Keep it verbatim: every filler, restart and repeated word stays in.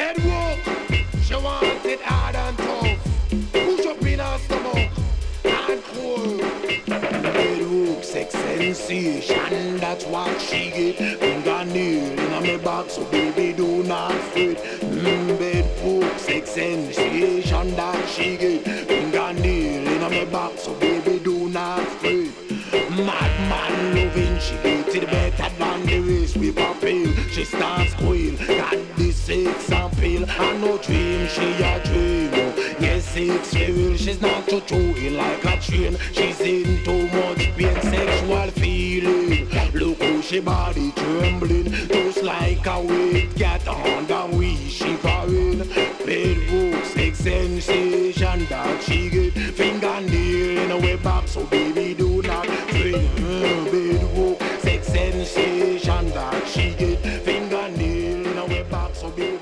Bedrock, she want it hard and tough. Push up in her stomach and cool. Bedrock, sex sensation, that's what she get. Fingernail in my back, so baby do not fret. Mm, bedrock, sex sensation, that she get. Fingernail in my back, so baby do not fret. Madman loving, she get it better than the rest. We pop pill, she starts squeal. Got this sex appeal, and no dream, she a dream. Yes, sex real, she's not too too like a train. She's in too much pain, sexual feeling. Look how she body trembling, just like a wet cat on the wheel. She crying, bedrock, sex sensation that she get. Fingernail in her back, so baby do not fret. Mm, bedrock, sex sensation that she get. Fingernail in her back, so baby.